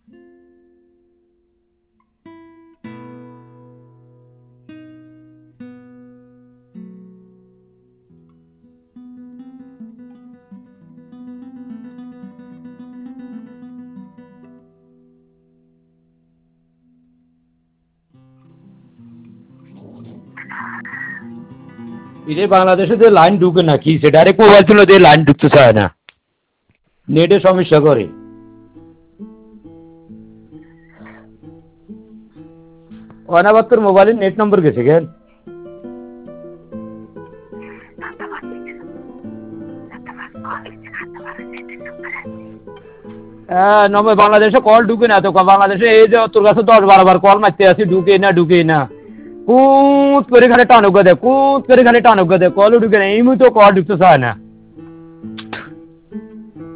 ইরে বাংলাদেশে যে লাইন ঢুকে না কি সে ডাইরেক্ট মোবাইল তুলে দিয়ে লাইন ঢুকতে চায় না, নেটের সমস্যা করে। অনাবাদ তোর মোবাইলের নেট নম্বর গেছে কেন? হ্যাঁ নম্বর বাংলাদেশে কল ঢুকে না তো, বাংলাদেশে এই যে তোর কাছে 10-12 বার কল মারতে আসি, ঢুকে না কুত করে খালি টানুক দে, কুত করে খালি টানুক দে, কলও ঢুকে না, এই মুহূর্তে কল ঢুকতে চায় না।